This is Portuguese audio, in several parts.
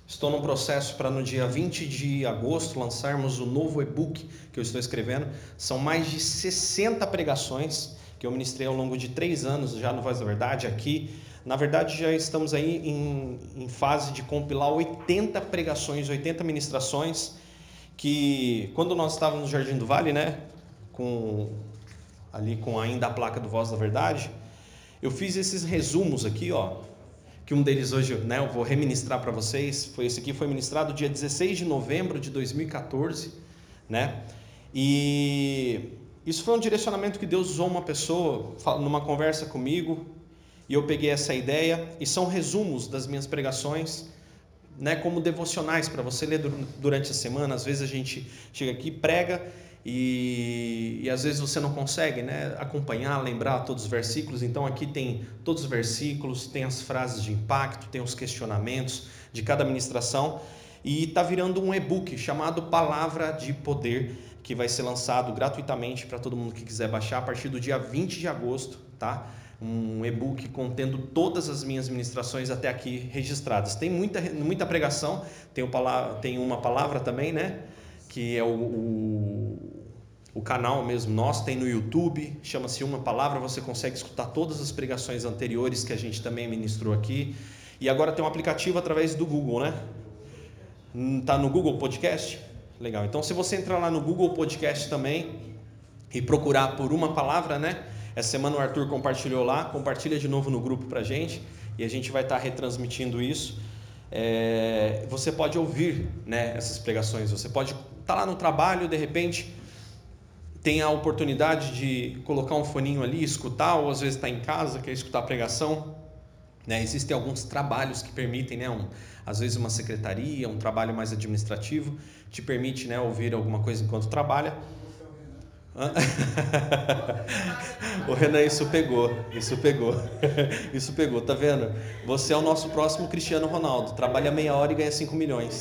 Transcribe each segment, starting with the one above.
Estou num processo para no dia 20 de agosto lançarmos o novo e-book que eu estou escrevendo. São mais de 60 pregações que eu ministrei ao longo de 3 anos já no Voz da Verdade aqui. Na verdade, já estamos aí em fase de compilar 80 pregações, 80 ministrações, que quando nós estávamos no Jardim do Vale, né, ali com ainda a placa do Voz da Verdade, eu fiz esses resumos aqui, ó, que um deles hoje, né, eu vou reministrar para vocês. Esse aqui foi ministrado dia 16 de novembro de 2014, né? E isso foi um direcionamento que Deus usou uma pessoa numa conversa comigo, e eu peguei essa ideia, e são resumos das minhas pregações, né, como devocionais para você ler durante a semana. Às vezes a gente chega aqui, prega e às vezes você não consegue, né, acompanhar, lembrar todos os versículos. Então aqui tem todos os versículos, tem as frases de impacto, tem os questionamentos de cada ministração, e está virando um e-book chamado Palavra de Poder, que vai ser lançado gratuitamente para todo mundo que quiser baixar a partir do dia 20 de agosto, tá? Um e-book contendo todas as minhas ministrações até aqui registradas. Tem muita pregação, tem uma palavra também, né? Que é o canal mesmo nosso, tem no YouTube, chama-se Uma Palavra. Você consegue escutar todas as pregações anteriores que a gente também ministrou aqui. E agora tem um aplicativo através do Google, né? Tá no Google Podcast? Legal. Então, se você entrar lá no Google Podcast também e procurar por Uma Palavra, né? Essa semana o Arthur compartilhou lá, compartilha de novo no grupo pra gente, e a gente vai estar retransmitindo isso. Você pode ouvir, né, essas pregações, você pode estar lá no trabalho, de repente tem a oportunidade de colocar um foninho ali, escutar, ou às vezes está em casa, quer escutar a pregação, né? Existem alguns trabalhos que permitem, né, às vezes uma secretaria, um trabalho mais administrativo, te permite, né, ouvir alguma coisa enquanto trabalha. O Renan, isso pegou, tá vendo? Você é o nosso próximo Cristiano Ronaldo, trabalha meia hora e ganha 5 milhões.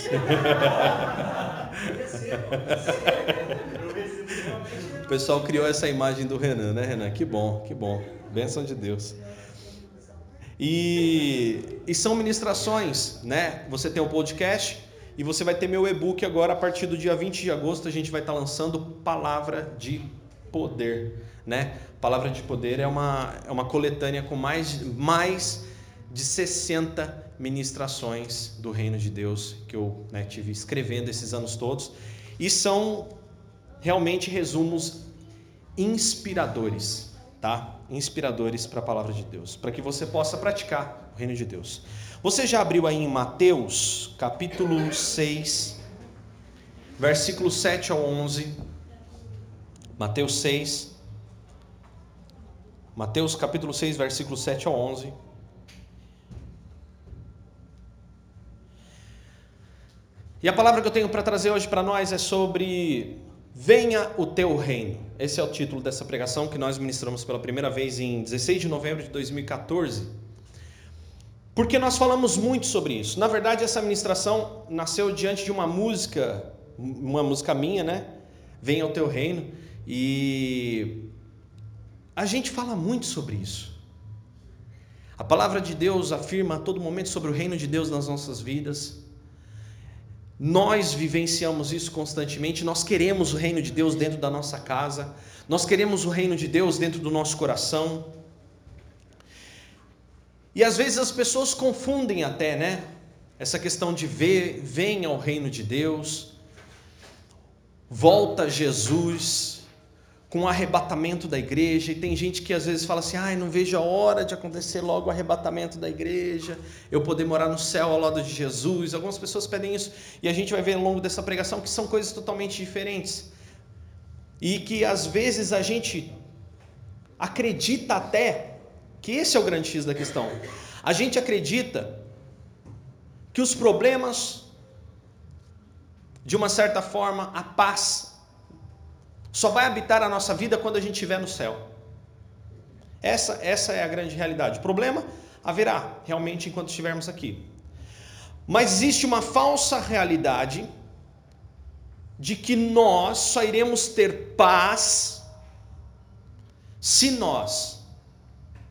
O pessoal criou essa imagem do Renan, né, Renan? Que bom, bênção de Deus. E são ministrações, né? Você tem o podcast e você vai ter meu e-book agora. A partir do dia 20 de agosto a gente vai estar lançando Palavra de Poder, né? Palavra de Poder é uma coletânea com mais de 60 ministrações do Reino de Deus que eu, né, tive escrevendo esses anos todos, e são realmente resumos inspiradores, tá? Inspiradores para a palavra de Deus, para que você possa praticar o reino de Deus. Você já abriu aí em Mateus, capítulo 6, versículo 7 ao 11. Mateus capítulo 6, versículo 7 ao 11. E a palavra que eu tenho para trazer hoje para nós é sobre Venha o Teu Reino. Esse é o título dessa pregação que nós ministramos pela primeira vez em 16 de novembro de 2014. Porque nós falamos muito sobre isso. Na verdade, essa ministração nasceu diante de uma música minha, né? Venha o Teu Reino. E a gente fala muito sobre isso. A palavra de Deus afirma a todo momento sobre o reino de Deus nas nossas vidas. Nós vivenciamos isso constantemente. Nós queremos o reino de Deus dentro da nossa casa. Nós queremos o reino de Deus dentro do nosso coração. E às vezes as pessoas confundem até, né? Essa questão de venha ao reino de Deus, volta Jesus, com o arrebatamento da igreja. E tem gente que às vezes fala assim, não vejo a hora de acontecer logo o arrebatamento da igreja, eu poder morar no céu ao lado de Jesus. Algumas pessoas pedem isso, e a gente vai ver ao longo dessa pregação que são coisas totalmente diferentes, e que às vezes a gente acredita até que esse é o grande X da questão. A gente acredita que os problemas, de uma certa forma, a paz só vai habitar a nossa vida quando a gente estiver no céu. Essa é a grande realidade. O problema haverá realmente enquanto estivermos aqui. Mas existe uma falsa realidade de que nós só iremos ter paz se nós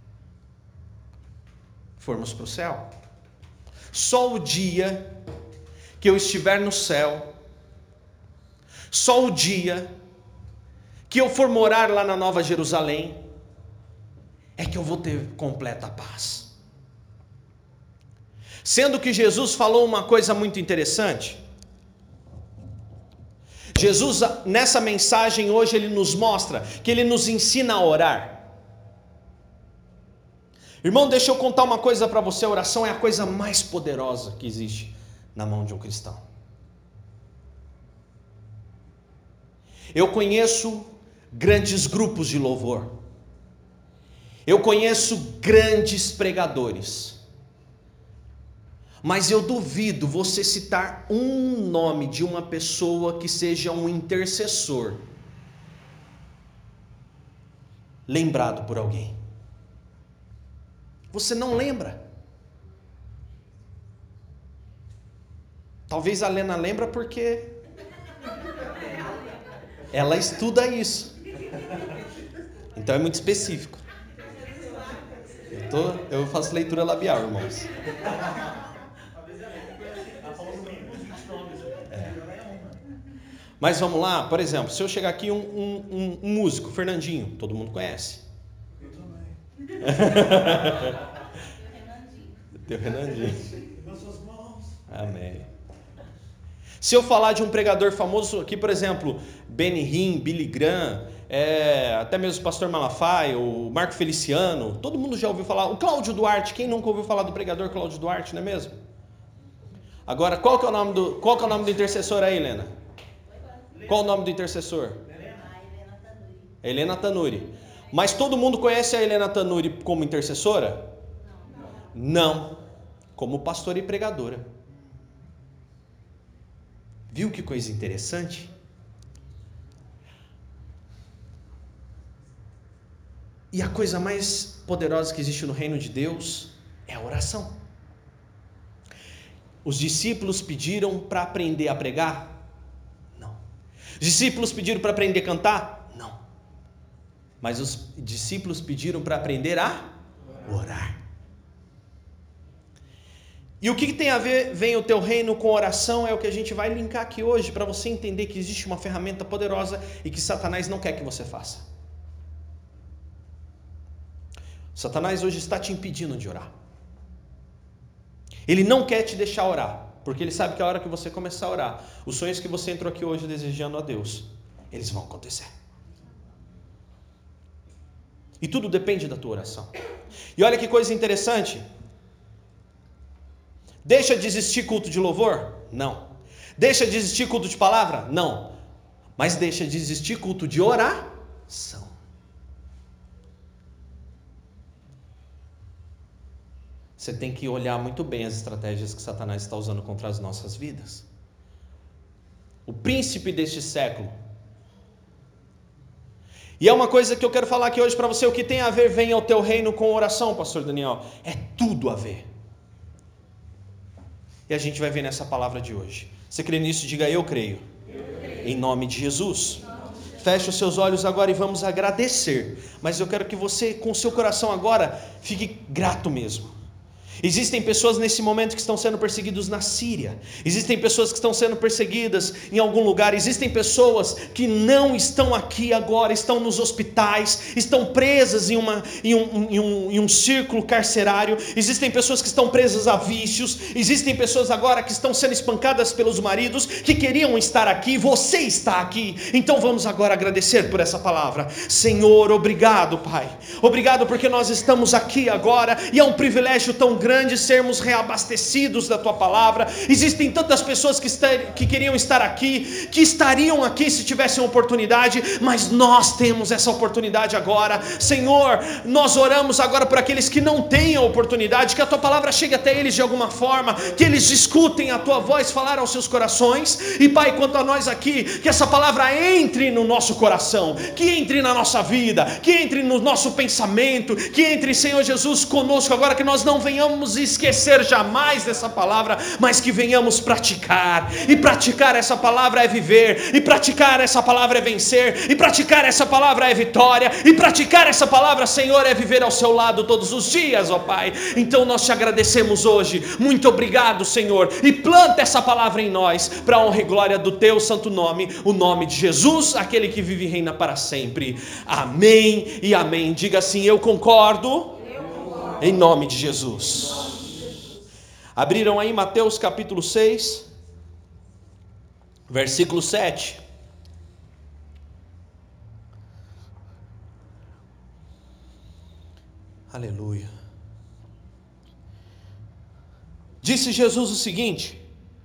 formos para o céu. Só o dia que eu estiver no céu, só o dia que eu for morar lá na Nova Jerusalém, é que eu vou ter completa paz. Sendo que Jesus falou uma coisa muito interessante. Jesus, nessa mensagem hoje, ele nos mostra que ele nos ensina a orar. Irmão, deixa eu contar uma coisa para você: a oração é a coisa mais poderosa que existe na mão de um cristão. Eu conheço grandes grupos de louvor, eu conheço grandes pregadores, mas eu duvido você citar um nome de uma pessoa que seja um intercessor lembrado por alguém. Você não lembra. Talvez a Lena lembra porque ela estuda isso. Então é muito específico. Eu faço leitura labial, irmãos. Mas vamos lá, por exemplo, se eu chegar aqui um músico, Fernandinho, todo mundo conhece. Eu também. Teu Renandinho. Nas suas mãos. Amém. Se eu falar de um pregador famoso aqui, por exemplo, Benny Hinn, Billy Graham, até mesmo o pastor Malafaia, o Marco Feliciano, todo mundo já ouviu falar. O Cláudio Duarte, quem nunca ouviu falar do pregador Cláudio Duarte, não é mesmo? Agora, qual que é o nome do intercessor aí, Helena? Qual o nome do intercessor? Helena Tanuri. Mas todo mundo conhece a Helena Tanuri como intercessora? Não. Como pastora e pregadora. Viu que coisa interessante? E a coisa mais poderosa que existe no reino de Deus é a oração. Os discípulos pediram para aprender a pregar? Não. Os discípulos pediram para aprender a cantar? Não. Mas os discípulos pediram para aprender a orar. E o que tem a ver, vem o teu reino com oração, é o que a gente vai linkar aqui hoje, para você entender que existe uma ferramenta poderosa e que Satanás não quer que você faça. Satanás hoje está te impedindo de orar. Ele não quer te deixar orar, porque ele sabe que a hora que você começar a orar, os sonhos que você entrou aqui hoje desejando a Deus, eles vão acontecer. E tudo depende da tua oração. E olha que coisa interessante. Deixa de existir culto de louvor? Não. Deixa de existir culto de palavra? Não. Mas deixa de existir culto de oração. Você tem que olhar muito bem as estratégias que Satanás está usando contra as nossas vidas. O príncipe deste século. E é uma coisa que eu quero falar aqui hoje para você. O que tem a ver, vem ao teu reino com oração, pastor Daniel. É tudo a ver. E a gente vai ver nessa palavra de hoje. Você crê nisso? Diga: eu creio. Em nome de Jesus. Feche os seus olhos agora e vamos agradecer. Mas eu quero que você, com o seu coração agora, fique grato mesmo. Existem pessoas nesse momento que estão sendo perseguidas na Síria. Existem pessoas que estão sendo perseguidas em algum lugar. Existem pessoas que não estão aqui agora, estão nos hospitais, estão presas em um círculo carcerário. Existem pessoas que estão presas a vícios. Existem pessoas agora que estão sendo espancadas pelos maridos, que queriam estar aqui. Você está aqui. Então vamos agora agradecer por essa palavra. Senhor, obrigado, Pai. Obrigado porque nós estamos aqui agora e é um privilégio tão grande sermos reabastecidos da tua palavra. Existem tantas pessoas que queriam estar aqui, que estariam aqui se tivessem oportunidade, mas nós temos essa oportunidade agora. Senhor, nós oramos agora por aqueles que não têm a oportunidade, que a tua palavra chegue até eles de alguma forma, que eles escutem a tua voz falar aos seus corações. E Pai, quanto a nós aqui, que essa palavra entre no nosso coração, que entre na nossa vida, que entre no nosso pensamento, que entre, Senhor Jesus, conosco agora, que nós não venhamos venhamos esquecer jamais dessa palavra, mas que venhamos praticar. E praticar essa palavra é viver, e praticar essa palavra é vencer, e praticar essa palavra é vitória, e praticar essa palavra, Senhor, é viver ao seu lado todos os dias, ó Pai. Então nós te agradecemos hoje. Muito obrigado, Senhor, e planta essa palavra em nós, para a honra e glória do teu santo nome, o nome de Jesus, aquele que vive e reina para sempre. Amém e amém. Diga assim: eu concordo. Em nome de Jesus. Abriram aí Mateus capítulo 6, versículo 7. Aleluia. Disse Jesus o seguinte: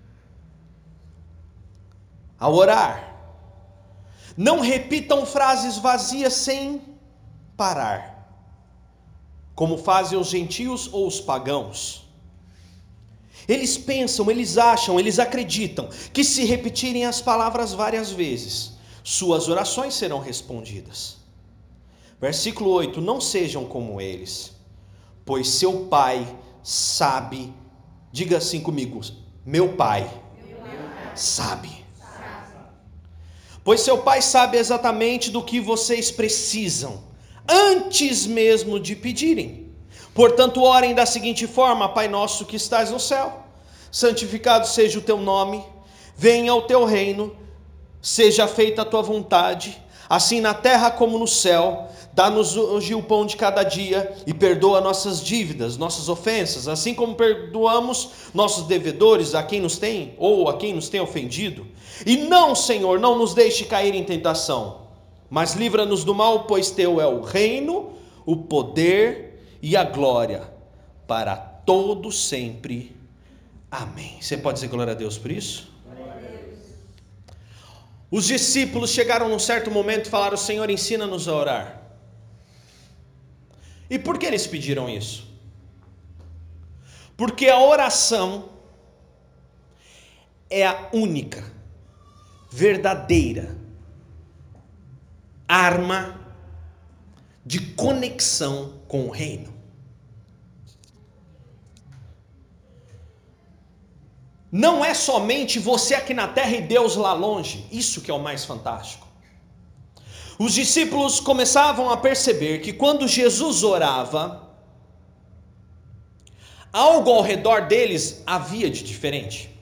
ao orar, não repitam frases vazias sem parar, como fazem os gentios ou os pagãos. Eles pensam, eles acham, eles acreditam que se repetirem as palavras várias vezes, suas orações serão respondidas. Versículo 8: não sejam como eles, pois seu Pai sabe, diga assim comigo, meu Pai sabe. Pois seu Pai sabe exatamente do que vocês precisam, antes mesmo de pedirem. Portanto, orem da seguinte forma: Pai nosso que estás no céu, santificado seja o teu nome, venha o teu reino, seja feita a tua vontade, assim na terra como no céu. Dá-nos hoje o pão de cada dia, e perdoa nossas dívidas, nossas ofensas, assim como perdoamos nossos devedores a quem nos tem, ou a quem nos tem ofendido. E não, Senhor, não nos deixe cair em tentação, mas livra-nos do mal, pois teu é o reino, o poder e a glória, para todo sempre. Amém. Você pode dizer glória a Deus por isso? Os discípulos chegaram num certo momento e falaram: Senhor, ensina-nos a orar. E por que eles pediram isso? Porque a oração é a única, verdadeira arma de conexão com o reino. Não é somente você aqui na terra e Deus lá longe. Isso que é o mais fantástico. Os discípulos começavam a perceber que quando Jesus orava, algo ao redor deles havia de diferente.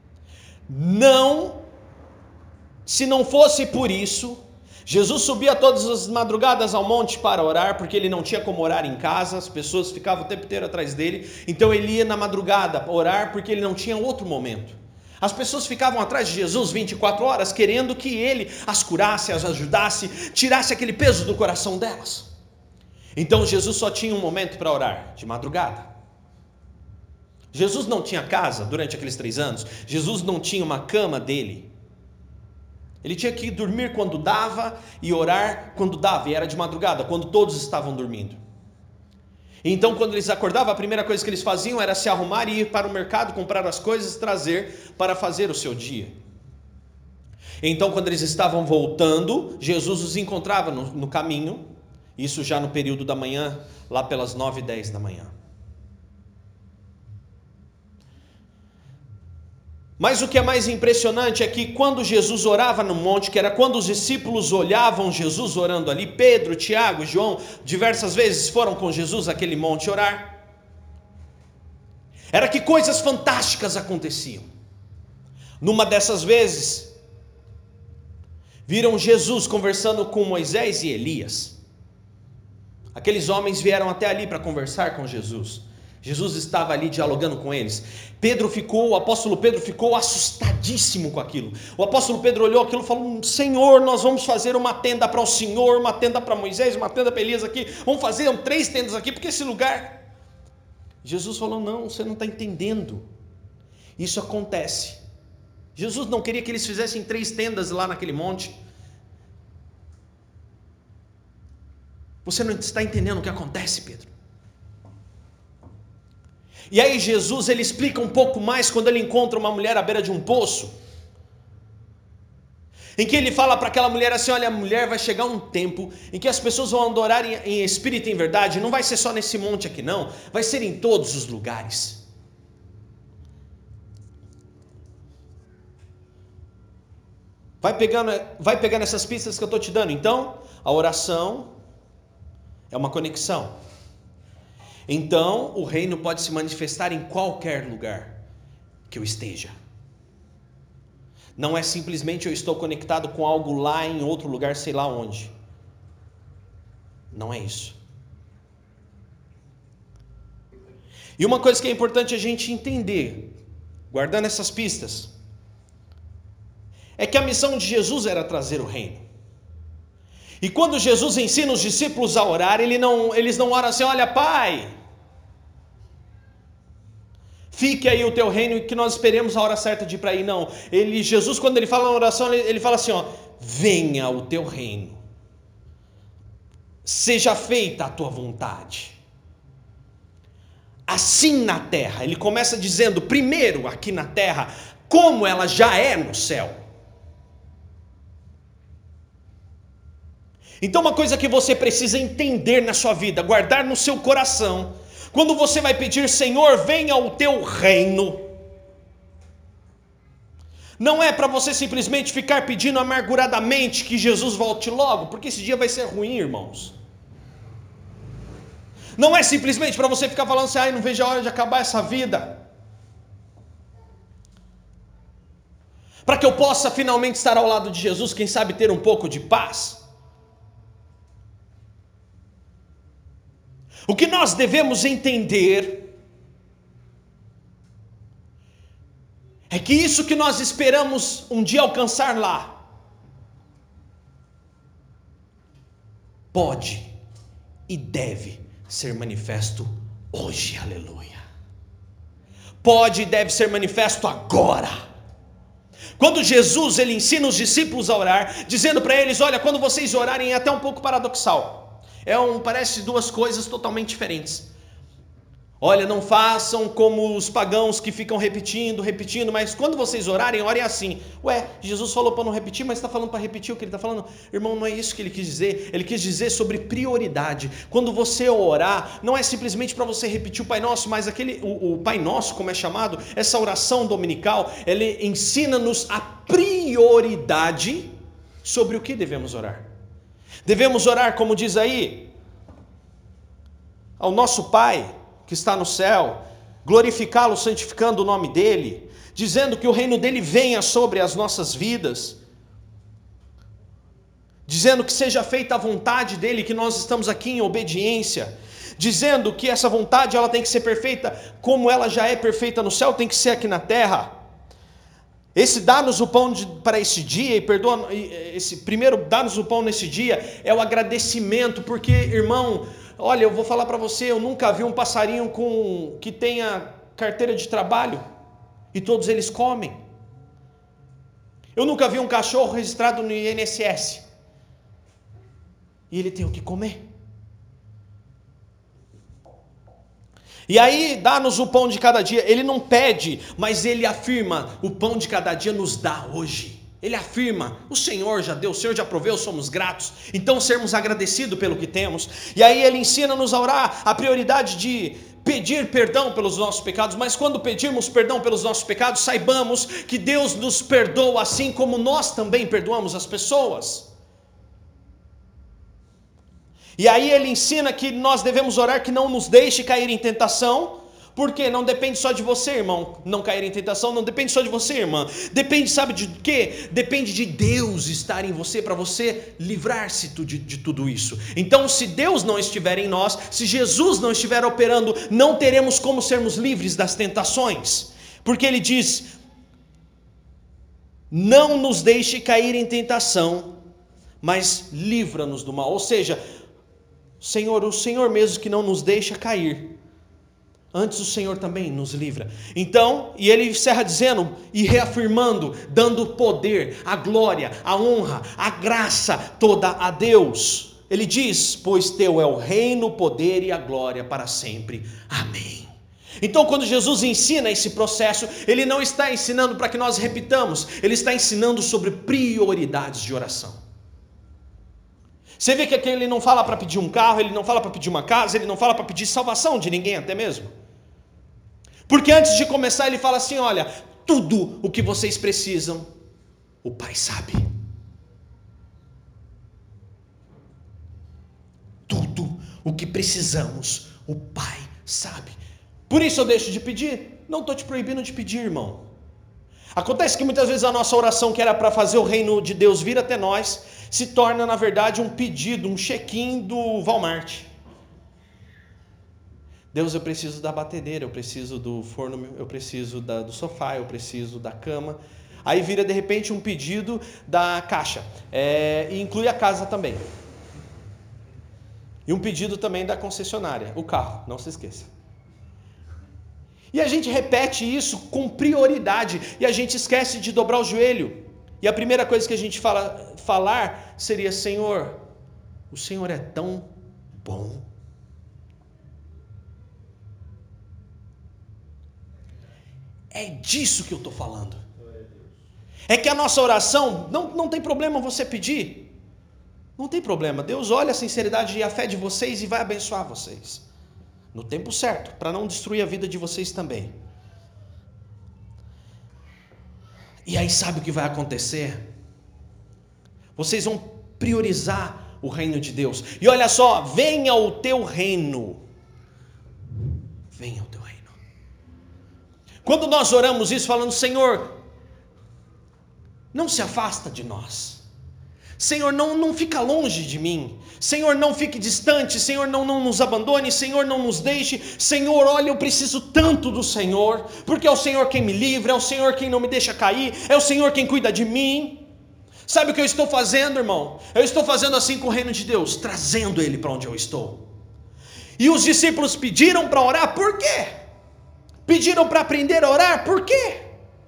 Se não fosse por isso, Jesus subia todas as madrugadas ao monte para orar, porque ele não tinha como orar em casa, as pessoas ficavam o tempo inteiro atrás dele, então ele ia na madrugada orar, porque ele não tinha outro momento. As pessoas ficavam atrás de Jesus 24 horas, querendo que ele as curasse, as ajudasse, tirasse aquele peso do coração delas. Então Jesus só tinha um momento para orar, de madrugada. Jesus não tinha casa durante aqueles 3 anos, Jesus não tinha uma cama dele. Ele tinha que dormir quando dava e orar quando dava, e era de madrugada, quando todos estavam dormindo. Então, quando eles acordavam, a primeira coisa que eles faziam era se arrumar e ir para o mercado, comprar as coisas e trazer para fazer o seu dia. Então, quando eles estavam voltando, Jesus os encontrava no caminho, isso já no período da manhã, lá pelas 9h10 da manhã. Mas o que é mais impressionante é que quando Jesus orava no monte, que era quando os discípulos olhavam Jesus orando ali, Pedro, Tiago, João, diversas vezes foram com Jesus àquele monte orar, era que coisas fantásticas aconteciam. Numa dessas vezes, viram Jesus conversando com Moisés e Elias. Aqueles homens vieram até ali para conversar com Jesus. Jesus estava ali dialogando com eles. O apóstolo Pedro ficou assustadíssimo com aquilo. O apóstolo Pedro olhou aquilo e falou: Senhor, nós vamos fazer uma tenda para o Senhor, uma tenda para Moisés, uma tenda para Elias aqui. Vamos fazer 3 tendas aqui, porque esse lugar... Jesus falou: não, você não está entendendo. Isso acontece. Jesus não queria que eles fizessem 3 tendas lá naquele monte. Você não está entendendo o que acontece, Pedro. E aí Jesus, ele explica um pouco mais quando ele encontra uma mulher à beira de um poço. em que ele fala para aquela mulher assim: olha, mulher, vai chegar um tempo em que as pessoas vão adorar em espírito e em verdade, não vai ser só nesse monte aqui não, vai ser em todos os lugares. Vai pegando essas pistas que eu estou te dando. Então, a oração é uma conexão. Então, o reino pode se manifestar em qualquer lugar que eu esteja. Não é simplesmente eu estou conectado com algo lá em outro lugar, sei lá onde. Não é isso. E uma coisa que é importante a gente entender, guardando essas pistas, é que a missão de Jesus era trazer o reino. E quando Jesus ensina os discípulos a orar, eles não oram assim: olha, Pai, fique aí o teu reino e que nós esperemos a hora certa de ir para aí. Não, Jesus, quando ele fala na oração, ele fala assim: ó, venha o teu reino, seja feita a tua vontade, assim na terra. Ele começa dizendo primeiro aqui na terra, como ela já é no céu. Então, uma coisa que você precisa entender na sua vida, guardar no seu coração, quando você vai pedir: Senhor, venha o teu reino, não é para você simplesmente ficar pedindo amarguradamente que Jesus volte logo, porque esse dia vai ser ruim, irmãos. Não é simplesmente para você ficar falando assim: ai, não vejo a hora de acabar essa vida, para que eu possa finalmente estar ao lado de Jesus, quem sabe ter um pouco de paz. O que nós devemos entender é que isso que nós esperamos um dia alcançar lá, pode e deve ser manifesto hoje, aleluia. Pode e deve ser manifesto agora. Quando Jesus ele ensina os discípulos a orar, dizendo para eles: olha, quando vocês orarem, é até um pouco paradoxal. Parece duas coisas totalmente diferentes. Olha, não façam como os pagãos que ficam repetindo, mas quando vocês orarem, orem assim. Ué, Jesus falou para não repetir, mas está falando para repetir o que ele está falando? Irmão, não é isso que ele quis dizer. Ele quis dizer sobre prioridade. Quando você orar, não é simplesmente para você repetir o Pai Nosso, mas o Pai Nosso, como é chamado, essa oração dominical, ele ensina-nos a prioridade sobre o que devemos orar. Devemos orar, como diz aí, ao nosso Pai que está no céu, glorificá-lo, santificando o nome dele, dizendo que o reino dele venha sobre as nossas vidas, dizendo que seja feita a vontade dele, que nós estamos aqui em obediência, dizendo que essa vontade ela tem que ser perfeita, como ela já é perfeita no céu, tem que ser aqui na terra. Esse dá-nos o pão para esse dia, esse primeiro dá-nos o pão nesse dia, é o agradecimento, porque, irmão, olha, eu vou falar para você, eu nunca vi um passarinho que tenha carteira de trabalho, e todos eles comem. Eu nunca vi um cachorro registrado no INSS, e ele tem o que comer. E aí, dá-nos o pão de cada dia. Ele não pede, mas ele afirma: o pão de cada dia nos dá hoje. Ele afirma: o Senhor já deu, o Senhor já proveu, somos gratos. Então, sermos agradecidos pelo que temos. E aí ele ensina-nos a orar, a prioridade de pedir perdão pelos nossos pecados. Mas quando pedirmos perdão pelos nossos pecados, saibamos que Deus nos perdoa assim como nós também perdoamos as pessoas. E aí ele ensina que nós devemos orar que não nos deixe cair em tentação, porque não depende só de você, irmão, não cair em tentação, não depende só de você, irmã, depende, sabe de quê? Depende de Deus estar em você, para você livrar-se de tudo isso. Então, se Deus não estiver em nós, se Jesus não estiver operando, não teremos como sermos livres das tentações, porque ele diz: não nos deixe cair em tentação, mas livra-nos do mal. Ou seja, Senhor, o Senhor mesmo que não nos deixa cair, antes o Senhor também nos livra. Então, e ele encerra dizendo e reafirmando, dando o poder, a glória, a honra, a graça toda a Deus. Ele diz: pois teu é o reino, o poder e a glória para sempre. Amém. Então, quando Jesus ensina esse processo, Ele não está ensinando para que nós repitamos, Ele está ensinando sobre prioridades de oração. Você vê que aqui Ele não fala para pedir um carro, Ele não fala para pedir uma casa, Ele não fala para pedir salvação de ninguém até mesmo. Porque antes de começar Ele fala assim, olha, tudo o que vocês precisam, o Pai sabe. Tudo o que precisamos, o Pai sabe. Por isso eu deixo de pedir? Não estou te proibindo de pedir, irmão. Acontece que muitas vezes a nossa oração, que era para fazer o reino de Deus vir até nós, se torna na verdade um pedido, um check-in do Walmart. Deus, eu preciso da batedeira, eu preciso do forno, eu preciso do sofá, eu preciso da cama. Aí vira de repente um pedido da caixa, e inclui a casa também. E um pedido também da concessionária, o carro, não se esqueça. E a gente repete isso com prioridade, e a gente esquece de dobrar o joelho. E a primeira coisa que a gente falar seria, Senhor, o Senhor é tão bom. É disso que eu estou falando. É que a nossa oração, não tem problema você pedir. Não tem problema, Deus olha a sinceridade e a fé de vocês e vai abençoar vocês. No tempo certo, para não destruir a vida de vocês também. E aí sabe o que vai acontecer? Vocês vão priorizar o reino de Deus. E olha só, venha o teu reino. Venha o teu reino. Quando nós oramos isso falando, Senhor, não se afasta de nós. Senhor, não fica longe de mim. Senhor, não fique distante. Senhor, não nos abandone. Senhor, não nos deixe. Senhor, olha, eu preciso tanto do Senhor, porque é o Senhor quem me livra, é o Senhor quem não me deixa cair, é o Senhor quem cuida de mim. Sabe o que eu estou fazendo, irmão? Eu estou fazendo assim com o reino de Deus, trazendo ele para onde eu estou. E os discípulos pediram para orar, por quê? Pediram para aprender a orar, por quê?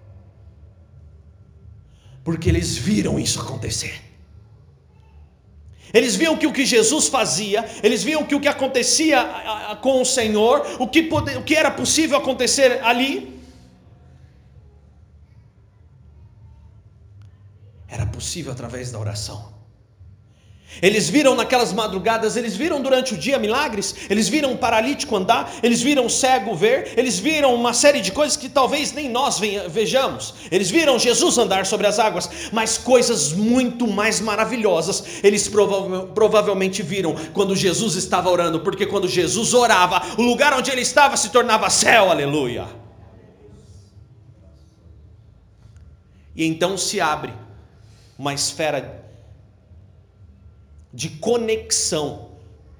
Porque eles viram isso acontecer. Eles viam que o que Jesus fazia, eles viam que o que acontecia com o Senhor, o que era possível acontecer ali, era possível através da oração. Eles viram naquelas madrugadas, eles viram durante o dia milagres, eles viram um paralítico andar, eles viram um cego ver, eles viram uma série de coisas que talvez nem nós vejamos. Eles viram Jesus andar sobre as águas, mas coisas muito mais maravilhosas eles provavelmente viram quando Jesus estava orando, porque quando Jesus orava, o lugar onde ele estava se tornava céu, aleluia. E então se abre uma esfera de conexão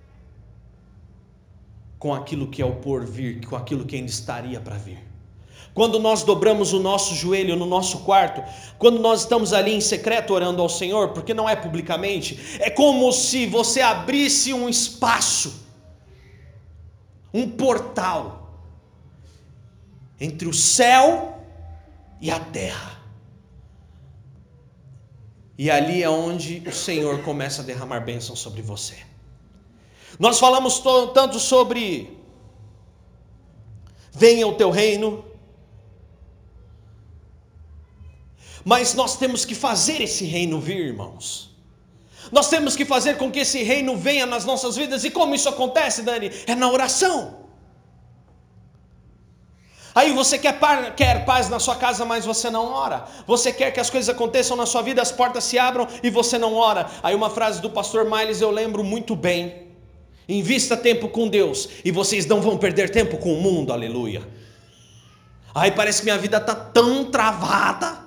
com aquilo que é o porvir, com aquilo que ainda estaria para vir. Quando nós dobramos o nosso joelho no nosso quarto, quando nós estamos ali em secreto orando ao Senhor, porque não é publicamente, é como se você abrisse um espaço, um portal entre o céu e a terra. E ali é onde o Senhor começa a derramar bênção sobre você. Nós falamos tanto sobre venha o teu reino, mas nós temos que fazer esse reino vir, irmãos. Nós temos que fazer com que esse reino venha nas nossas vidas. E como isso acontece, Dani? É na oração. Aí você quer paz na sua casa, mas você não ora. Você quer que as coisas aconteçam na sua vida, as portas se abram e você não ora. Aí uma frase do pastor Miles eu lembro muito bem: invista tempo com Deus e vocês não vão perder tempo com o mundo, aleluia. Aí parece que minha vida está tão travada.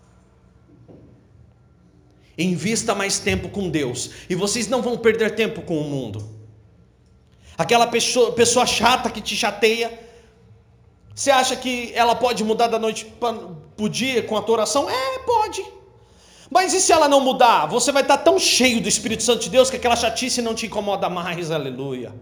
Invista mais tempo com Deus e vocês não vão perder tempo com o mundo. Aquela pessoa chata que te chateia, você acha que ela pode mudar da noite para o dia com a tua oração? Pode. Mas e se ela não mudar? Você vai estar tão cheio do Espírito Santo de Deus que aquela chatice não te incomoda mais, aleluia.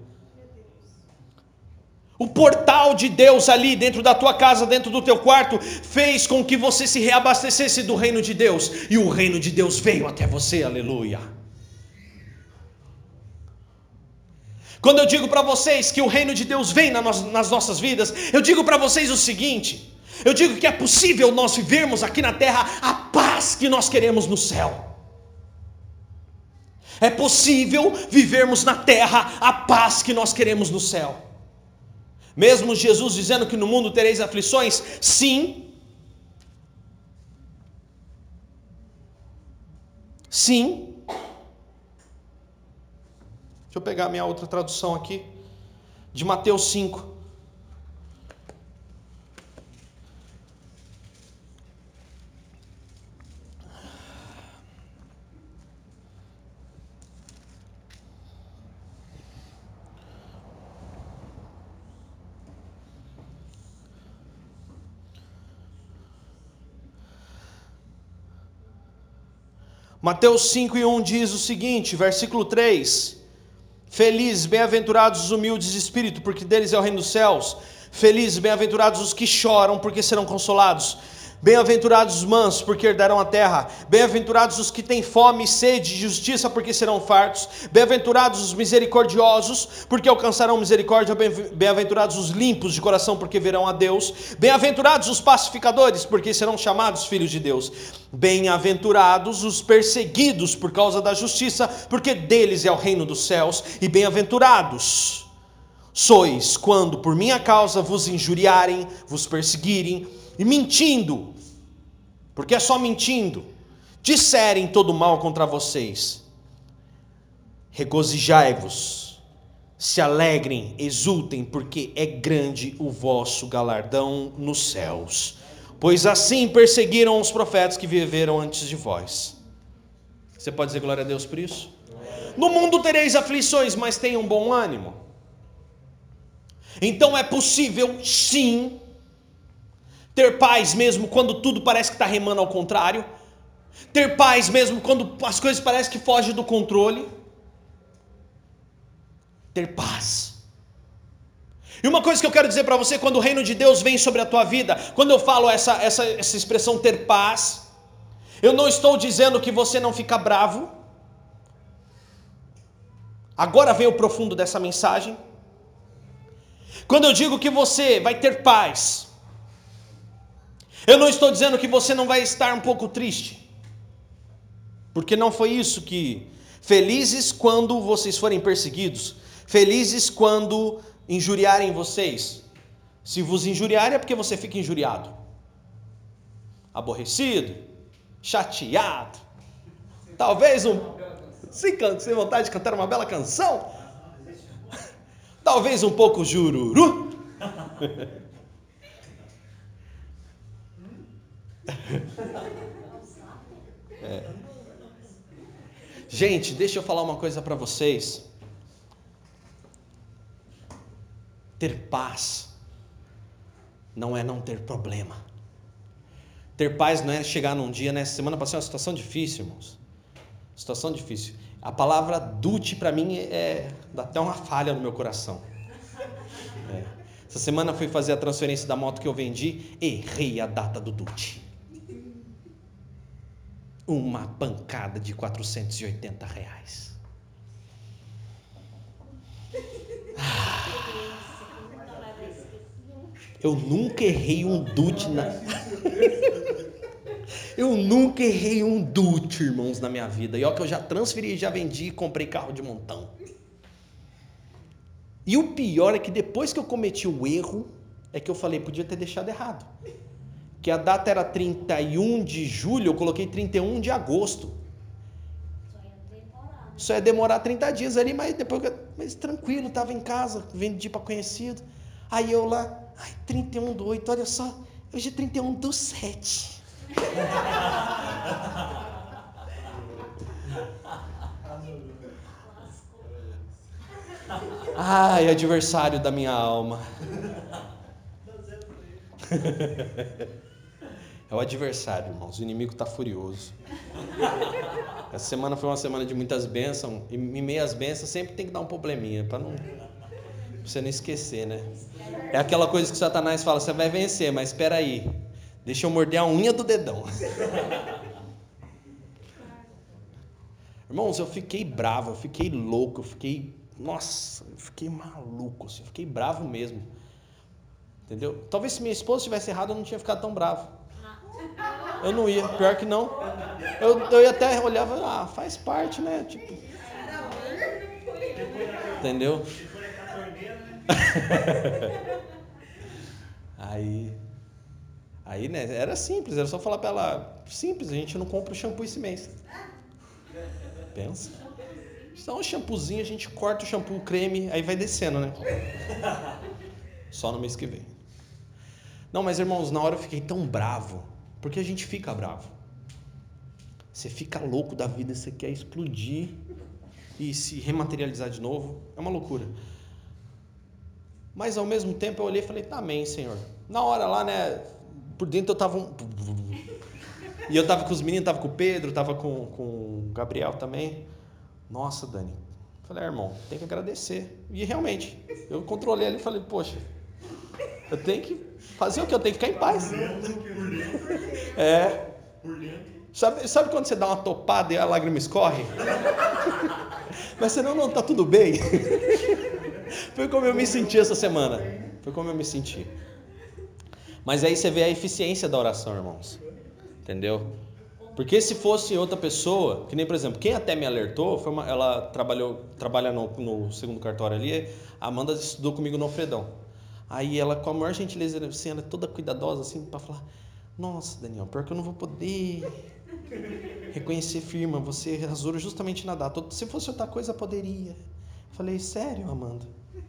O portal de Deus ali dentro da tua casa, dentro do teu quarto, fez com que você se reabastecesse do reino de Deus. E o reino de Deus veio até você, aleluia. Quando eu digo para vocês que o reino de Deus vem nas nossas vidas, eu digo para vocês o seguinte: eu digo que é possível nós vivermos aqui na terra a paz que nós queremos no céu. É possível vivermos na terra a paz que nós queremos no céu. Mesmo Jesus dizendo que no mundo tereis aflições, sim. Sim. Deixa eu pegar a minha outra tradução aqui, de Mateus 5. Mateus 5:1 diz o seguinte, versículo 3: Felizes, bem-aventurados os humildes de espírito, porque deles é o reino dos céus. Felizes, bem-aventurados os que choram, porque serão consolados. Bem-aventurados os mansos, porque herdarão a terra. Bem-aventurados os que têm fome e sede de justiça, porque serão fartos. Bem-aventurados os misericordiosos, porque alcançarão misericórdia. Bem-aventurados os limpos de coração, porque verão a Deus. Bem-aventurados os pacificadores, porque serão chamados filhos de Deus. Bem-aventurados os perseguidos por causa da justiça, porque deles é o reino dos céus. E bem-aventurados sois quando por minha causa vos injuriarem, vos perseguirem, e mentindo, porque é só mentindo, disserem todo mal contra vocês. Regozijai-vos, se alegrem, exultem, porque é grande o vosso galardão nos céus, pois assim perseguiram os profetas que viveram antes de vós. Você pode dizer glória a Deus por isso? No mundo tereis aflições, mas tenham bom ânimo. Então é possível, sim, ter paz mesmo quando tudo parece que está remando ao contrário. Ter paz mesmo quando as coisas parecem que fogem do controle. Ter paz. E uma coisa que eu quero dizer para você, quando o reino de Deus vem sobre a tua vida, quando eu falo essa expressão ter paz, eu não estou dizendo que você não fica bravo. Agora vem o profundo dessa mensagem. Quando eu digo que você vai ter paz, eu não estou dizendo que você não vai estar um pouco triste, porque não foi isso que... Felizes quando vocês forem perseguidos, felizes quando injuriarem vocês. Se vos injuriarem é porque você fica injuriado, aborrecido, chateado, talvez sem vontade de cantar uma bela canção, talvez um pouco jururu. Gente, deixa eu falar uma coisa para vocês. Ter paz não é não ter problema. Ter paz não é chegar num dia, né? Semana passada uma situação difícil, irmãos. Situação difícil. A palavra dute para mim dá até uma falha no meu coração. Essa semana fui fazer a transferência da moto que eu vendi, errei a data do dute. Uma pancada de R$480. Eu nunca errei um dute Eu nunca errei um dute, irmãos, na minha vida. E olha que eu já transferi, já vendi e comprei carro de montão. E o pior é que depois que eu cometi o erro, é que eu falei, podia ter deixado errado. Que a data era 31 de julho, eu coloquei 31 de agosto. Só ia demorar 30 dias ali, mas depois, mas tranquilo, estava em casa, vendi para conhecido. Aí eu lá, 31/8, olha só, hoje é 31/7. Ai, adversário da minha alma. É o adversário, irmãos. O inimigo está furioso. Essa semana foi uma semana de muitas bênçãos. E em meio às bênçãos sempre tem que dar um probleminha, para você não esquecer, né? É aquela coisa que o Satanás fala, você vai vencer, mas espera aí, deixa eu morder a unha do dedão. Irmãos, eu fiquei bravo, eu fiquei louco, eu fiquei Nossa, eu fiquei maluco, assim, eu fiquei bravo mesmo. Entendeu? Talvez se minha esposa tivesse errado, eu não tinha ficado tão bravo. Eu não ia, pior que não. Eu ia até olhava, faz parte, né? Tipo, entendeu? Aí, né, era simples, era só falar pra ela, simples, a gente não compra o shampoo esse mês. Pensa. Só um shampoozinho, a gente corta o shampoo, o creme, aí vai descendo, né? Só no mês que vem. Não, mas irmãos, na hora eu fiquei tão bravo, porque a gente fica bravo. Você fica louco da vida, você quer explodir e se rematerializar de novo, é uma loucura. Mas ao mesmo tempo eu olhei e falei, tá, amém, Senhor. Na hora lá, né, por dentro eu tava e eu tava com os meninos, tava com o Pedro, tava com o Gabriel também. Nossa, Dani. Falei, irmão, tem que agradecer. E realmente, eu controlei ali e falei, poxa, eu tenho que fazer o que eu tenho que ficar em paz. Sabe quando você dá uma topada e a lágrima escorre? Mas senão não tá tudo bem. Foi como eu me senti essa semana. Foi como eu me senti. Mas aí você vê a eficiência da oração, irmãos. Entendeu? Porque se fosse outra pessoa, que nem, por exemplo, quem até me alertou, ela trabalha no segundo cartório ali, a Amanda estudou comigo no Alfredão. Aí ela, com a maior gentileza, assim, ela é toda cuidadosa, assim, pra falar, nossa, Daniel, pior que eu não vou poder reconhecer firma, você rasura justamente na data. Se fosse outra coisa, poderia. Falei, sério, Amanda?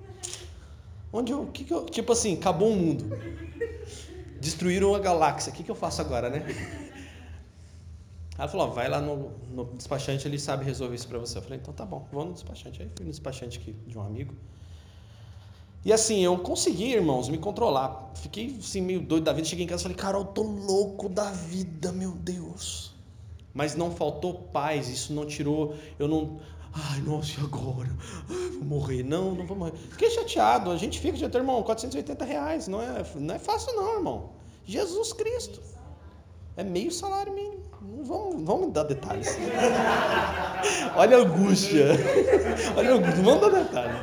Tipo assim, acabou o mundo. Destruíram a galáxia, o que eu faço agora, né? Ela falou, vai lá no despachante, ele sabe resolver isso pra você. Eu falei, então tá bom, vou no despachante. Aí fui no despachante aqui de um amigo. E assim, eu consegui, irmãos, me controlar. Fiquei assim, meio doido da vida. Cheguei em casa e falei, Carol, tô louco da vida, meu Deus. Mas não faltou paz, isso não tirou, eu não... Ai, nossa, e agora? Ai, vou morrer. Não vou morrer. Fiquei chateado, a gente fica, irmão, R$480. Não é fácil não, irmão. Jesus Cristo. É meio salário mínimo. Vamos dar detalhes. Olha a angústia. Vamos dar detalhes.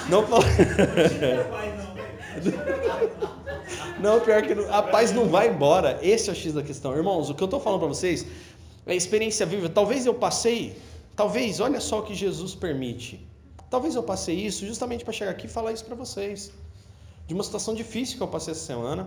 Não, pior que a paz não vai embora. Esse é o X da questão. Irmãos, o que eu estou falando para vocês é experiência viva. Talvez eu passei, olha só o que Jesus permite. Talvez eu passei isso justamente para chegar aqui e falar isso para vocês. De uma situação difícil que eu passei essa semana.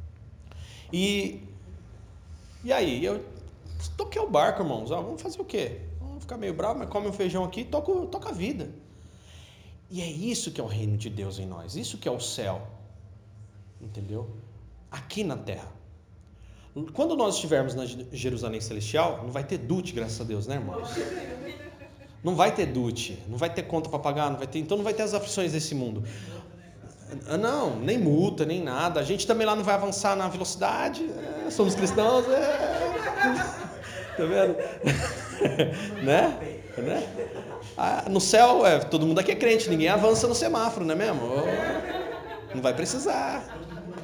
E aí, eu toquei o barco, irmãos. Vamos fazer o quê? Vamos ficar meio bravo, mas come um feijão aqui e toca a vida. E é isso que é o reino de Deus em nós. Isso que é o céu. Entendeu? Aqui na terra. Quando nós estivermos na Jerusalém Celestial, não vai ter dute, graças a Deus, né, irmãos? Não vai ter dute, não vai ter conta para pagar, então não vai ter as aflições desse mundo. Não, nem multa, nem nada. A gente também lá não vai avançar na velocidade. Somos cristãos. Tá vendo? né? No céu, todo mundo aqui é crente. Ninguém avança no semáforo, não é mesmo? Não vai precisar.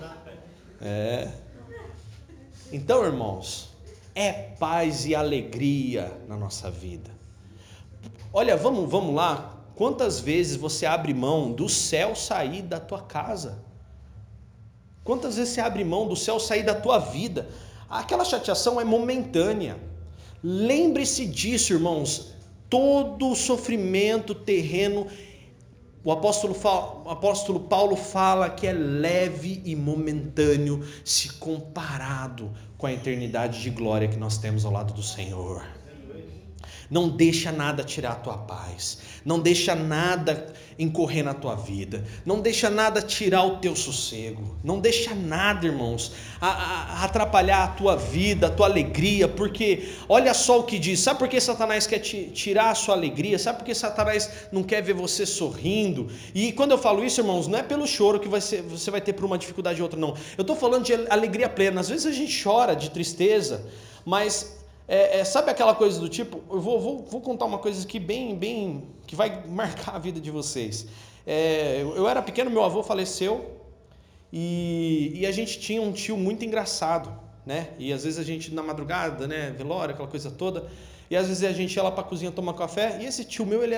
Então, irmãos, é paz e alegria na nossa vida. Olha, vamos lá. Quantas vezes você abre mão do céu sair da tua casa? Quantas vezes você abre mão do céu sair da tua vida? Aquela chateação é momentânea. Lembre-se disso, irmãos. Todo o sofrimento terreno, o apóstolo Paulo fala que é leve e momentâneo se comparado com a eternidade de glória que nós temos ao lado do Senhor. Não deixa nada tirar a tua paz. Não deixa nada incorrer na tua vida. Não deixa nada tirar o teu sossego. Não deixa nada, irmãos, atrapalhar a tua vida, a tua alegria. Porque olha só o que diz. Sabe por que Satanás quer tirar a sua alegria? Sabe por que Satanás não quer ver você sorrindo? E quando eu falo isso, irmãos, não é pelo choro que você vai ter por uma dificuldade ou outra, não. Eu estou falando de alegria plena. Às vezes a gente chora de tristeza, mas... sabe aquela coisa do tipo, eu vou contar uma coisa aqui bem, que vai marcar a vida de vocês. Eu era pequeno, meu avô faleceu e a gente tinha um tio muito engraçado, né? E às vezes a gente na madrugada, né, velório, aquela coisa toda, e às vezes a gente ia lá para a cozinha tomar café, e esse tio meu, ele era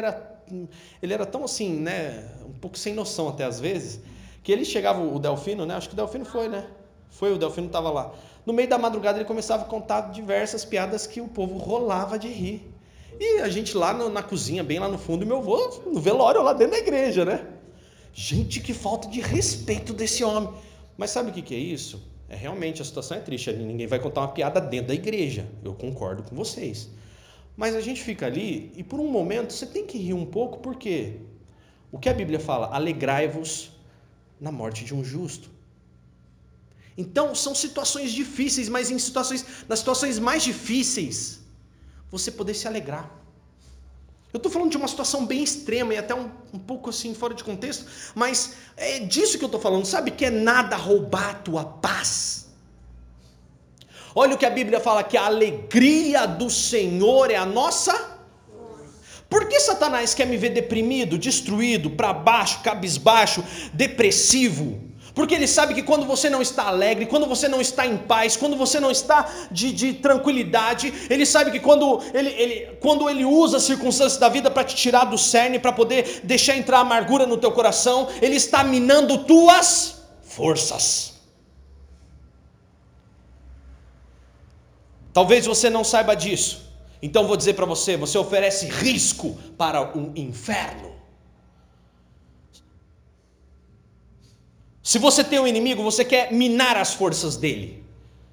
ele era tão assim, né, um pouco sem noção até às vezes, que ele chegava, o Delfino, né, acho que o Delfino foi, né, o Delfino estava lá, no meio da madrugada ele começava a contar diversas piadas que o povo rolava de rir, e a gente lá na cozinha, bem lá no fundo, e meu avô no velório lá dentro da igreja, né, gente, que falta de respeito desse homem. Mas sabe o que é isso? Realmente a situação é triste, ninguém vai contar uma piada dentro da igreja, eu concordo com vocês. Mas a gente fica ali e por um momento você tem que rir um pouco, porque o que a Bíblia fala? Alegrai-vos na morte de um justo. Então são situações difíceis, mas nas situações mais difíceis, você poder se alegrar. Eu estou falando de uma situação bem extrema e até um pouco assim fora de contexto, mas é disso que eu estou falando, sabe? Que é nada roubar a tua paz. Olha o que a Bíblia fala, que a alegria do Senhor é a nossa. Por que Satanás quer me ver deprimido, destruído, para baixo, cabisbaixo, depressivo? Porque ele sabe que quando você não está alegre, quando você não está em paz, quando você não está de tranquilidade, ele sabe que quando ele usa as circunstâncias da vida para te tirar do cerne, para poder deixar entrar amargura no teu coração, ele está minando tuas forças. Talvez você não saiba disso, então vou dizer para você, você oferece risco para o inferno. Se você tem um inimigo, você quer minar as forças dele.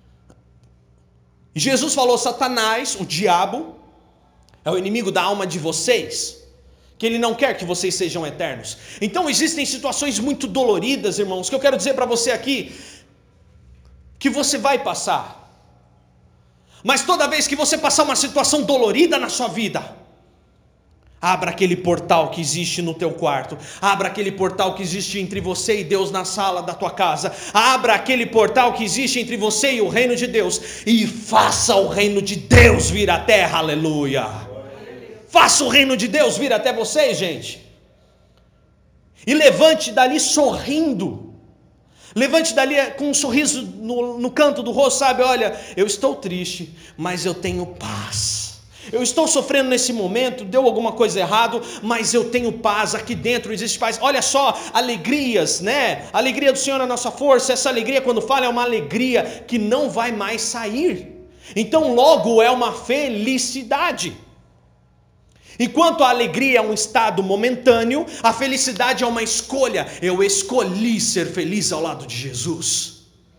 E Jesus falou, Satanás, o diabo, é o inimigo da alma de vocês, que ele não quer que vocês sejam eternos. Então existem situações muito doloridas, irmãos, que eu quero dizer para você aqui, que você vai passar. Mas toda vez que você passar uma situação dolorida na sua vida, abra aquele portal que existe no teu quarto, abra aquele portal que existe entre você e Deus na sala da tua casa, abra aquele portal que existe entre você e o reino de Deus, e faça o reino de Deus vir à terra, aleluia. Faça o reino de Deus vir até vocês, gente, e levante dali sorrindo, levante dali com um sorriso no canto do rosto, sabe, olha, eu estou triste, mas eu tenho paz. Eu estou sofrendo nesse momento, deu alguma coisa errado, mas eu tenho paz, aqui dentro existe paz. Olha só, alegrias, né? A alegria do Senhor é a nossa força. Essa alegria, quando fala, é uma alegria que não vai mais sair. Então logo é uma felicidade. Enquanto a alegria é um estado momentâneo, a felicidade é uma escolha. Eu escolhi ser feliz ao lado de Jesus.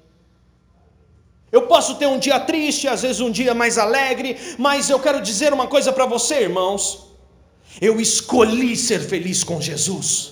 Eu posso ter um dia triste, às vezes um dia mais alegre, mas eu quero dizer uma coisa para você, irmãos. Eu escolhi ser feliz com Jesus.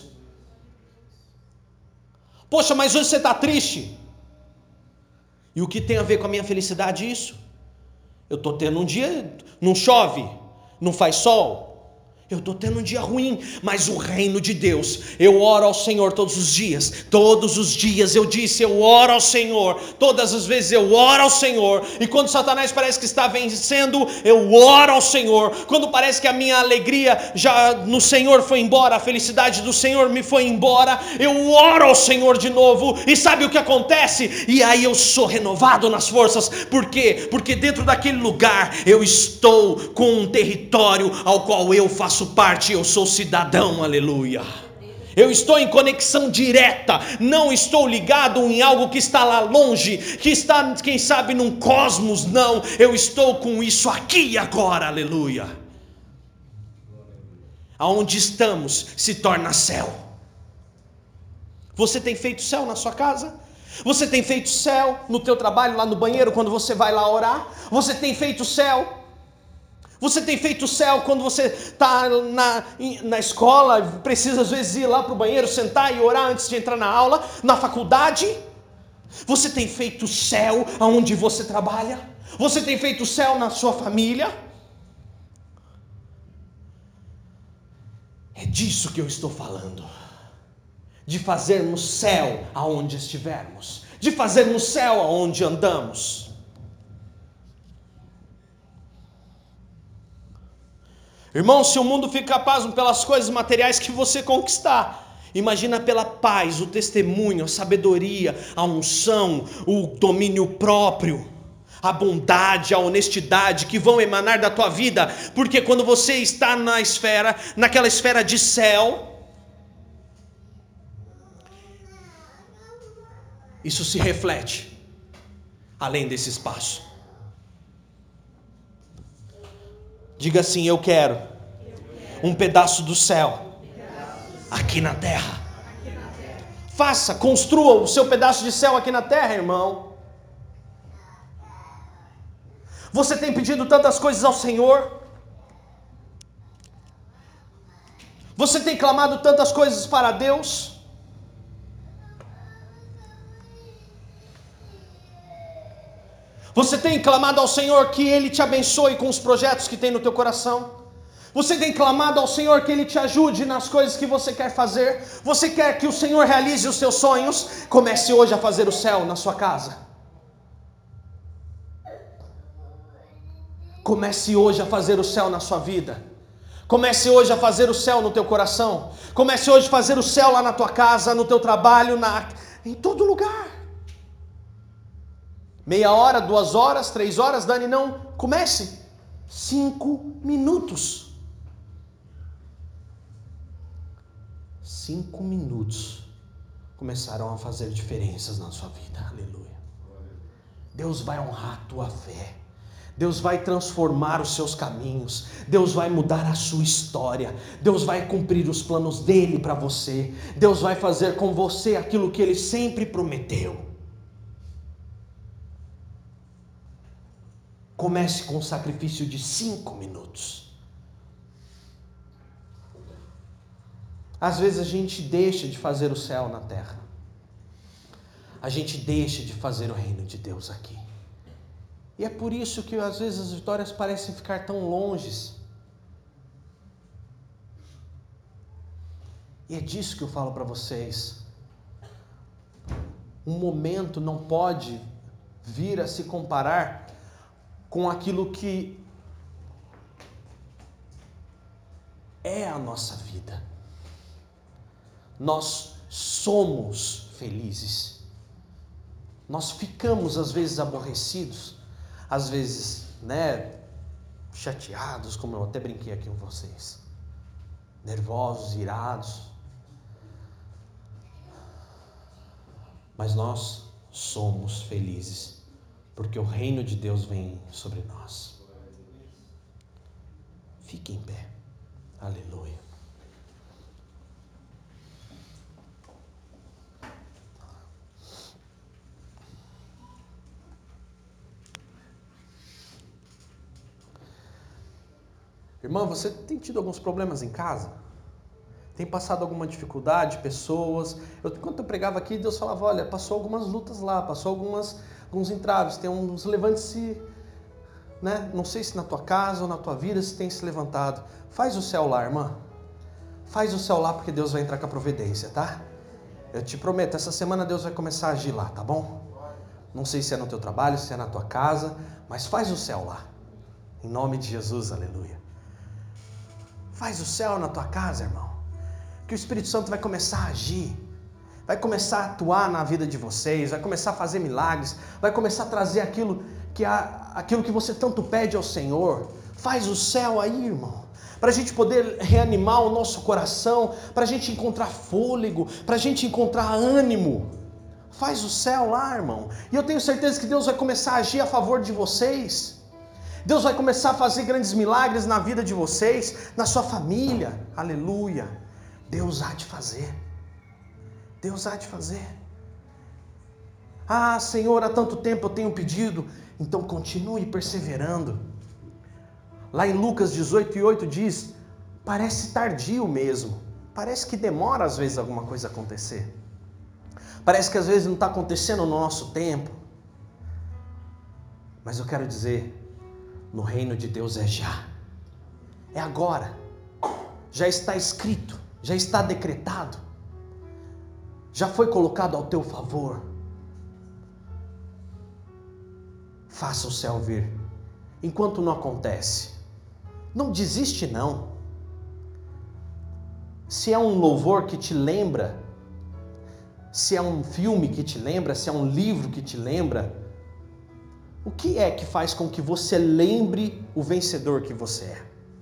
Poxa, mas hoje você está triste. E o que tem a ver com a minha felicidade isso? Eu estou tendo um dia, não chove, não faz sol. Eu estou tendo um dia ruim, mas o reino de Deus, eu oro ao Senhor todos os dias eu disse, eu oro ao Senhor, todas as vezes eu oro ao Senhor, e quando Satanás parece que está vencendo, eu oro ao Senhor, quando parece que a minha alegria já no Senhor foi embora, a felicidade do Senhor me foi embora, eu oro ao Senhor de novo, e sabe o que acontece? E aí eu sou renovado nas forças. Por quê? Porque dentro daquele lugar, eu estou com um território ao qual eu faço parte, eu sou cidadão, aleluia. Eu estou em conexão direta, não estou ligado em algo que está lá longe, que está, quem sabe, num cosmos, não. Eu estou com isso aqui e agora, aleluia. Aonde estamos se torna céu. Você tem feito céu na sua casa? Você tem feito céu no teu trabalho, lá no banheiro, quando você vai lá orar? Você tem feito céu? Você tem feito céu quando você está na escola, precisa às vezes ir lá para o banheiro, sentar e orar antes de entrar na aula, na faculdade? Você tem feito céu aonde você trabalha? Você tem feito céu na sua família? É disso que eu estou falando. De fazermos céu aonde estivermos, de fazermos céu aonde andamos. Irmão, se o mundo fica pasmo pelas coisas materiais que você conquistar, imagina pela paz, o testemunho, a sabedoria, a unção, o domínio próprio, a bondade, a honestidade que vão emanar da tua vida, porque quando você está naquela esfera de céu, isso se reflete além desse espaço. Diga assim: eu quero um pedaço do céu aqui na terra. Construa o seu pedaço de céu aqui na terra, irmão. Você tem pedido tantas coisas ao Senhor. Você tem clamado tantas coisas para Deus. Você tem clamado ao Senhor que Ele te abençoe com os projetos que tem no teu coração. Você tem clamado ao Senhor que Ele te ajude nas coisas que você quer fazer. Você quer que o Senhor realize os seus sonhos. Comece hoje a fazer o céu na sua casa. Comece hoje a fazer o céu na sua vida. Comece hoje a fazer o céu no teu coração. Comece hoje a fazer o céu lá na tua casa, no teu trabalho, em todo lugar. Meia hora, 2 horas, 3 horas, Dani, não. Comece. 5 minutos. 5 minutos começarão a fazer diferenças na sua vida. Aleluia. Deus vai honrar a tua fé. Deus vai transformar os seus caminhos. Deus vai mudar a sua história. Deus vai cumprir os planos dele para você. Deus vai fazer com você aquilo que ele sempre prometeu. Comece com um sacrifício de 5 minutos. Às vezes a gente deixa de fazer o céu na terra. A gente deixa de fazer o reino de Deus aqui. E é por isso que às vezes as vitórias parecem ficar tão longes. E é disso que eu falo para vocês. Um momento não pode vir a se comparar com aquilo que é a nossa vida. Nós somos felizes. Nós ficamos às vezes aborrecidos, às vezes, chateados, como eu até brinquei aqui com vocês, nervosos, irados. Mas nós somos felizes, porque o reino de Deus vem sobre nós. Fique em pé. Aleluia. Irmã, você tem tido alguns problemas em casa? Tem passado alguma dificuldade, pessoas? Enquanto eu pregava aqui, Deus falava, olha, passou algumas lutas lá, passou alguns entraves, tem uns levante-se, não sei se na tua casa ou na tua vida se tem se levantado. Faz o céu lá, irmã. Faz o céu lá, porque Deus vai entrar com a providência, tá? Eu te prometo, essa semana Deus vai começar a agir lá, tá bom? Não sei se é no teu trabalho, se é na tua casa, mas faz o céu lá. Em nome de Jesus, aleluia. Faz o céu na tua casa, irmão. Que o Espírito Santo vai começar a agir. Vai começar a atuar na vida de vocês. Vai começar a fazer milagres. Vai começar a trazer aquilo que você tanto pede ao Senhor. Faz o céu aí, irmão. Para a gente poder reanimar o nosso coração. Para a gente encontrar fôlego. Para a gente encontrar ânimo. Faz o céu lá, irmão. E eu tenho certeza que Deus vai começar a agir a favor de vocês. Deus vai começar a fazer grandes milagres na vida de vocês, na sua família. Aleluia. Deus há de fazer. Deus há de fazer. Ah, Senhor, há tanto tempo eu tenho pedido. Então continue perseverando. Lá em Lucas 18:8 diz, parece tardio mesmo. Parece que demora às vezes alguma coisa acontecer. Parece que às vezes não está acontecendo no nosso tempo. Mas eu quero dizer, no reino de Deus é já. É agora. Já está escrito. Já está decretado. Já foi colocado ao teu favor. Faça o céu vir. Enquanto não acontece. Não desiste não. Se é um louvor que te lembra, se é um filme que te lembra, se é um livro que te lembra, O que é que faz com que você lembre o vencedor que você é?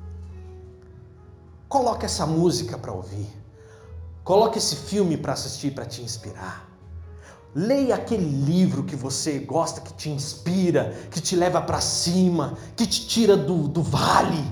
Coloque essa música para ouvir. Coloque esse filme para assistir, para te inspirar. Leia aquele livro que você gosta, que te inspira, que te leva para cima, que te tira do vale.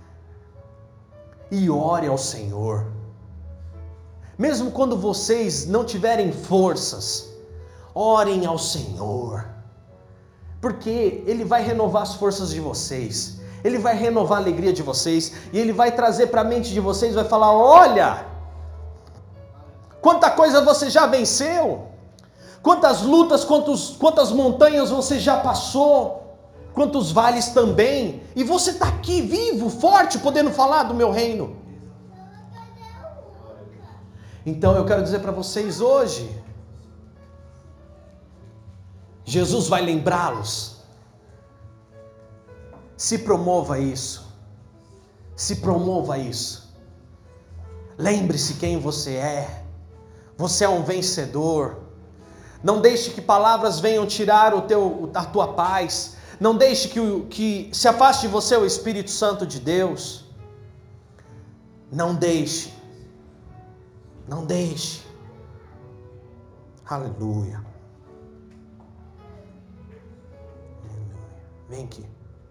E ore ao Senhor. Mesmo quando vocês não tiverem forças, orem ao Senhor. Porque Ele vai renovar as forças de vocês. Ele vai renovar a alegria de vocês. E Ele vai trazer para a mente de vocês, vai falar: olha, quanta coisa você já venceu. Quantas lutas, quantas montanhas você já passou. Quantos vales também. E você está aqui vivo, forte, podendo falar do meu reino. Então eu quero dizer para vocês hoje, Jesus vai lembrá-los. Se promova isso. Se promova isso. Lembre-se quem você é. Você é um vencedor. Não deixe que palavras venham tirar a tua paz. Não deixe que se afaste de você o Espírito Santo de Deus. Não deixe. Não deixe. Aleluia. Vem aqui.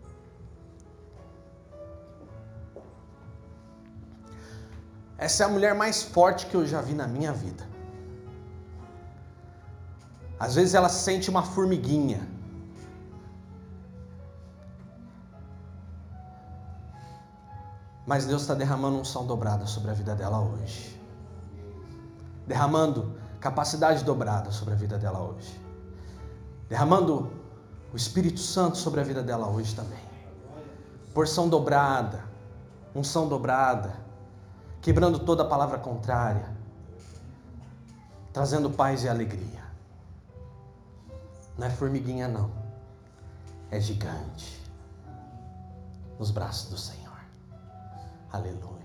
Essa é a mulher mais forte que eu já vi na minha vida. Às vezes ela sente uma formiguinha. Mas Deus está derramando unção dobrada sobre a vida dela hoje. Derramando capacidade dobrada sobre a vida dela hoje. Derramando o Espírito Santo sobre a vida dela hoje também. Porção dobrada, unção dobrada, quebrando toda a palavra contrária, trazendo paz e alegria. Não é formiguinha não, é gigante, nos braços do Senhor. Aleluia.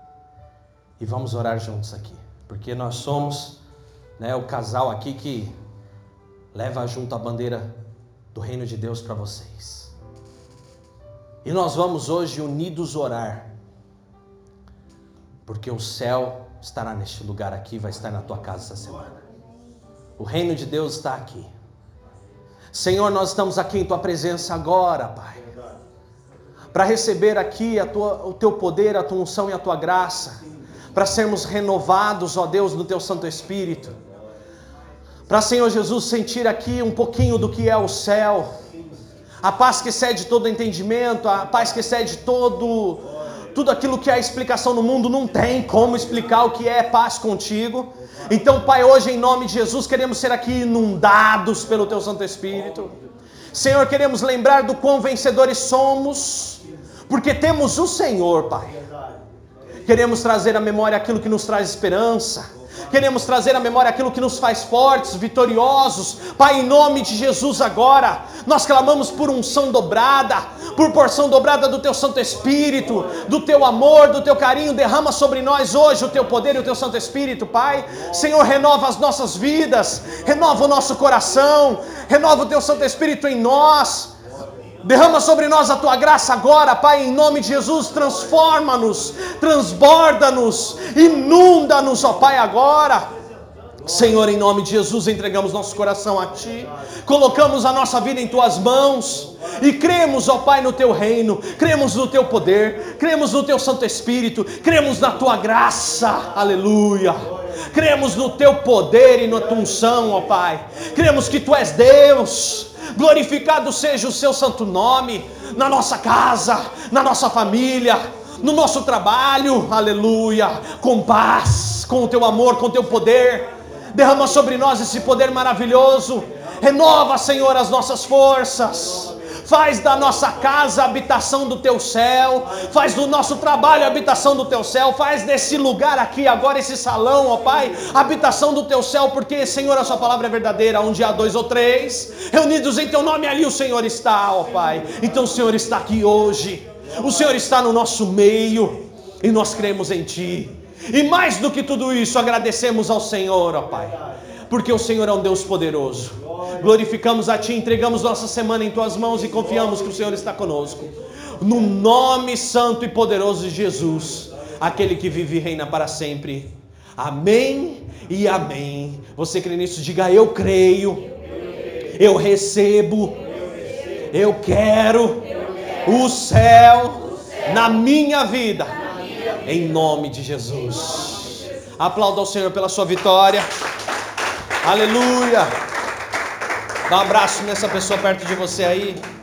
E vamos orar juntos aqui. Porque nós somos, o casal aqui que leva junto a bandeira do reino de Deus para vocês. E nós vamos hoje unidos orar. Porque o céu estará neste lugar aqui, vai estar na tua casa essa semana. O reino de Deus está aqui. Senhor, nós estamos aqui em tua presença agora, Pai. Para receber aqui o teu poder, a tua unção e a tua graça. Para sermos renovados, ó Deus, no Teu Santo Espírito. Para, Senhor Jesus, sentir aqui um pouquinho do que é o céu. A paz que excede todo entendimento, a paz que excede tudo aquilo que é a explicação no mundo. Não tem como explicar o que é paz contigo. Então, Pai, hoje em nome de Jesus, queremos ser aqui inundados pelo Teu Santo Espírito. Senhor, queremos lembrar do quão vencedores somos, porque temos o Senhor, Pai. Queremos trazer à memória aquilo que nos traz esperança. Queremos trazer à memória aquilo que nos faz fortes, vitoriosos. Pai, em nome de Jesus agora, nós clamamos por unção dobrada, por porção dobrada do Teu Santo Espírito, do Teu amor, do Teu carinho. Derrama sobre nós hoje o Teu poder e o Teu Santo Espírito, Pai. Senhor, renova as nossas vidas, renova o nosso coração, renova o Teu Santo Espírito em nós. Derrama sobre nós a Tua graça agora, Pai, em nome de Jesus. Transforma-nos, transborda-nos, inunda-nos, ó Pai, agora. Senhor, em nome de Jesus, entregamos nosso coração a Ti. Colocamos a nossa vida em Tuas mãos. E cremos, ó Pai, no Teu reino. Cremos no Teu poder. Cremos no Teu Santo Espírito. Cremos na Tua graça. Aleluia. Cremos no Teu poder e na Tua unção, ó Pai. Cremos que Tu és Deus. Glorificado seja o Seu santo nome, na nossa casa, na nossa família, no nosso trabalho, aleluia, com paz, com o Teu amor, com o Teu poder. Derrama sobre nós esse poder maravilhoso. Renova, Senhor, as nossas forças. Faz da nossa casa a habitação do Teu céu. Faz do nosso trabalho a habitação do Teu céu. Faz desse lugar aqui agora, esse salão, ó Pai, a habitação do Teu céu. Porque, Senhor, a Sua palavra é verdadeira. Onde há 2 ou 3 reunidos em Teu nome, ali o Senhor está, ó Pai. Então o Senhor está aqui hoje. O Senhor está no nosso meio. E nós cremos em Ti. E mais do que tudo isso, agradecemos ao Senhor, ó Pai. Porque o Senhor é um Deus poderoso. Glorificamos a Ti, entregamos nossa semana em Tuas mãos e confiamos que o Senhor está conosco. No nome santo e poderoso de Jesus, aquele que vive e reina para sempre. Amém e amém. Você crê nisso? Diga: eu creio, eu recebo, eu quero o céu na minha vida, em nome de Jesus. Aplauda ao Senhor pela sua vitória. Aleluia. Dá um abraço nessa pessoa perto de você aí.